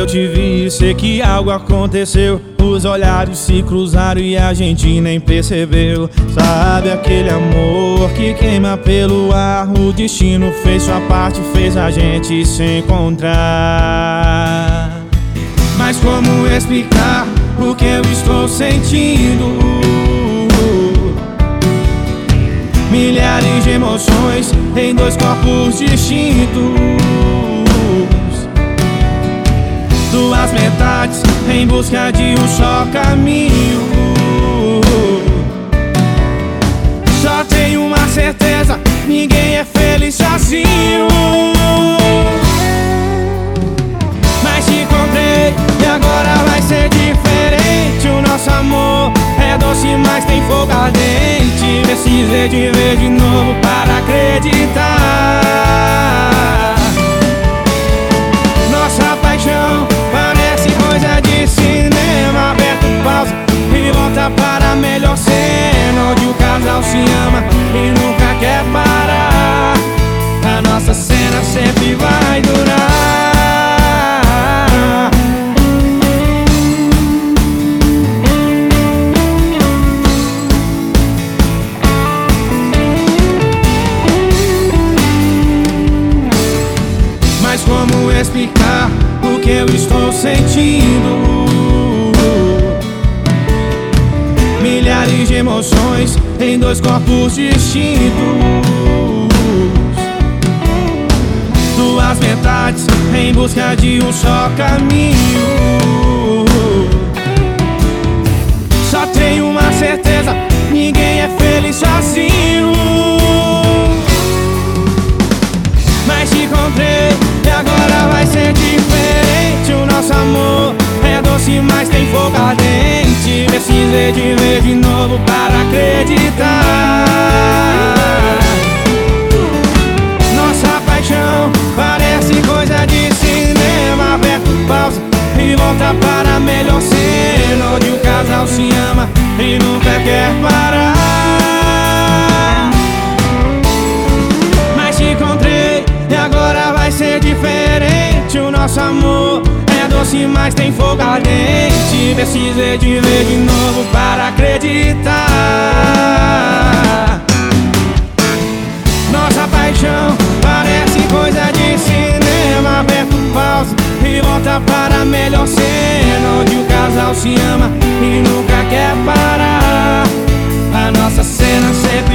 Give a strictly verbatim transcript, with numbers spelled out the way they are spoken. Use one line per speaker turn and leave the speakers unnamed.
eu te vi, sei que algo aconteceu. Os olhares se cruzaram e a gente nem percebeu. Sabe aquele amor que queima pelo ar? O destino fez sua parte, fez a gente se encontrar. Mas como explicar o que eu estou sentindo? Milhares de emoções em dois corpos distintos, duas metades em busca de um só caminho. Só tenho uma certeza, ninguém é feliz sozinho. Mas te encontrei e agora vai ser diferente. O nosso amor é doce, mas tem fogo ardente. Precisei te ver de novo para acreditar. Nossa paixão parece coisa de cinema. Aperta o pause e volta para a melhor cena, onde o casal se ama e nunca quer parar. A nossa cena sempre vai durar. Mas como explicar o que eu estou sentindo? Milhares de emoções em dois corpos distintos, duas metades em busca de um só caminho. Só tenho uma certeza, ninguém é feliz sozinho. Mas te encontrei e agora vai ser diferente. O nosso amor é doce, mas tem fogo ardente. Precisei te ver de novo para acreditar. Nossa paixão parece coisa de cinema. Aperta o pause e volta para a melhor cena, onde o casal se ama e nunca quer parar. Mas te encontrei e agora vai ser diferente. O nosso amor é doce, mas tem fogo ardente. Precisei te ver de novo para acreditar. Nossa paixão parece coisa de cinema. Aperta o pause e volta para a melhor cena, onde o casal se ama e nunca quer parar. A nossa cena sempre